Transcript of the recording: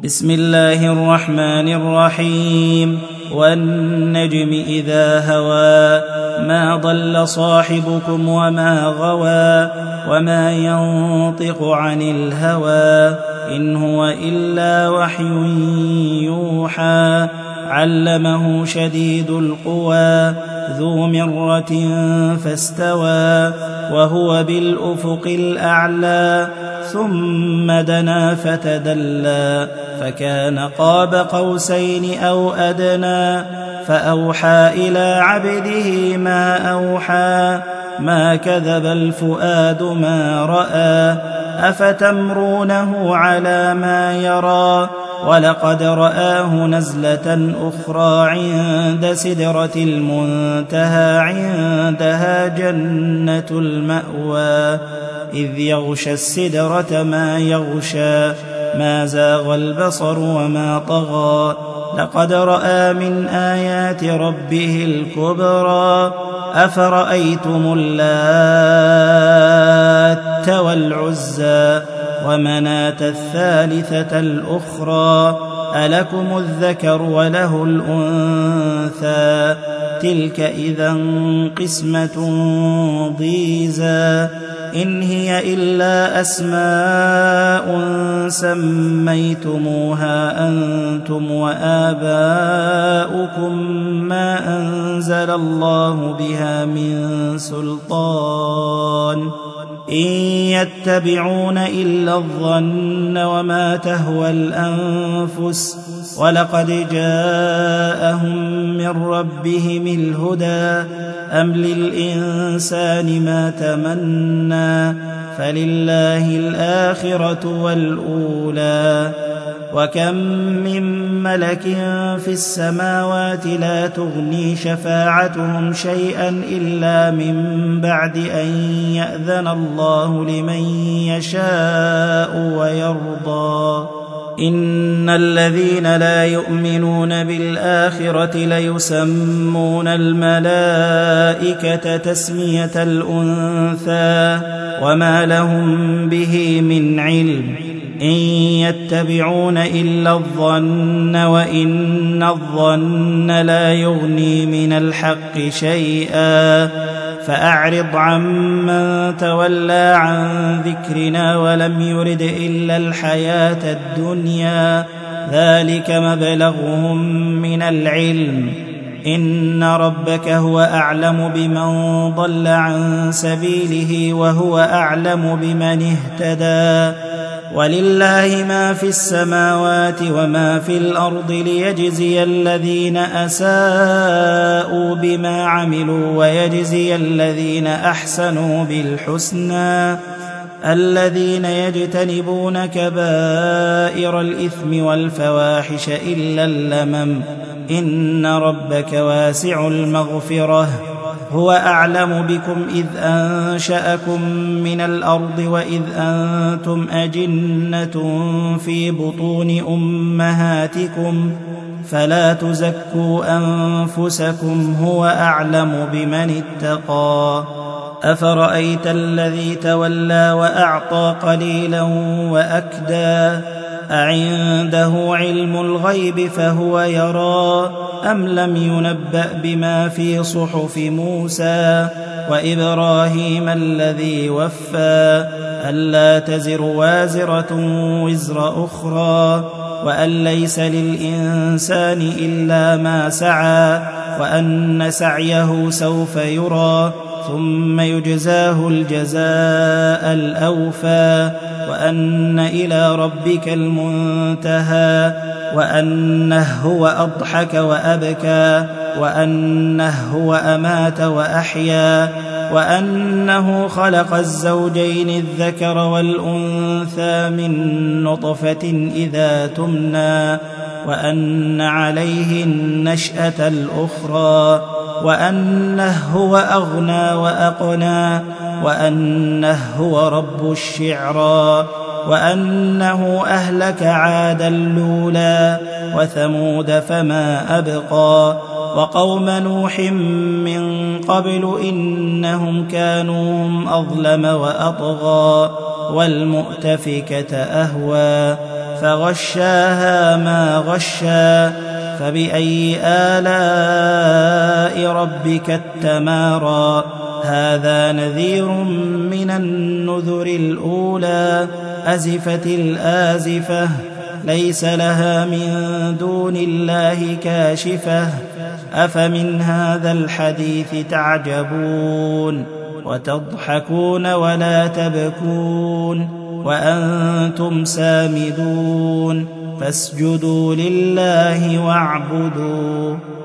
بسم الله الرحمن الرحيم والنجم إذا هوى ما ضل صاحبكم وما غوى وما ينطق عن الهوى إن هو إلا وحي يوحى علمه شديد القوى ذو مرة فاستوى وهو بالأفق الأعلى ثم دنا فتدلى فكان قاب قوسين أو أدنى فأوحى إلى عبده ما أوحى ما كذب الفؤاد ما رأى أفتمرونه على ما يرى ولقد رآه نزلة أخرى عند سدرة المنتهى عندها جنة المأوى إذ يغشى السدرة ما يغشى ما زاغ البصر وما طغى لقد رأى من آيات ربه الكبرى أفرأيتم اللات والعزى ومناة الثالثة الأخرى ألكم الذكر وله الأنثى تلك إذا قسمة ضيزى إن هي إلا أسماء سميتموها أنتم وآباؤكم ما أنزل الله بها من سلطان إن يتبعون إلا الظن وما تهوى الأنفس ولقد جاءهم من ربهم الهدى أم للإنسان ما تمنى فلله الآخرة والأولى وكم من ملك في السماوات لا تغني شفاعتهم شيئا إلا من بعد أن يأذن الله لمن يشاء ويرضى إن الذين لا يؤمنون بالآخرة ليسمون الملائكة تسمية الأنثى وما لهم به من علم إن يتبعون إلا الظن وإن الظن لا يغني من الحق شيئا فأعرض عمن تولى عن ذكرنا ولم يرد إلا الحياة الدنيا ذلك مبلغهم من العلم إن ربك هو أعلم بمن ضل عن سبيله وهو أعلم بمن اهتدى ولله ما في السماوات وما في الأرض ليجزي الذين أساءوا بما عملوا ويجزي الذين أحسنوا بالحسنى الذين يجتنبون كبائر الإثم والفواحش إلا اللمم إن ربك واسع المغفرة هو أعلم بكم إذ أنشأكم من الأرض وإذ أنتم أجنة في بطون أمهاتكم فلا تزكوا أنفسكم هو أعلم بمن اتقى أفرأيت الذي تولى وأعطى قليلا وأكدى أعنده علم الغيب فهو يرى أم لم ينبأ بما في صحف موسى وإبراهيم الذي وفى ألا تزر وازرة وزر أخرى وأن ليس للإنسان إلا ما سعى وأن سعيه سوف يرى ثم يجزاه الجزاء الأوفى وأن إلى ربك المنتهى وأنه هو أضحك وأبكى وأنه هو أمات وأحيا وأنه خلق الزوجين الذكر والأنثى من نطفة إذا تمنى وأن عليه النشأة الأخرى وأنه هو أغنى وأقنى وأنه هو رب الشعرى وأنه أهلك عادا الأولى وثمود فما أبقى وقوم نوح من قبل إنهم كانوا هم أظلم وأطغى والمؤتفكة أهوى فغشاها ما غشا فبأي آلاء ربك تمارى هذا نذير من النذر الأولى أزفت الآزفة ليس لها من دون الله كاشفة أفمن هذا الحديث تعجبون وتضحكون ولا تبكون وأنتم سامدون فاسجدوا لله واعبدوا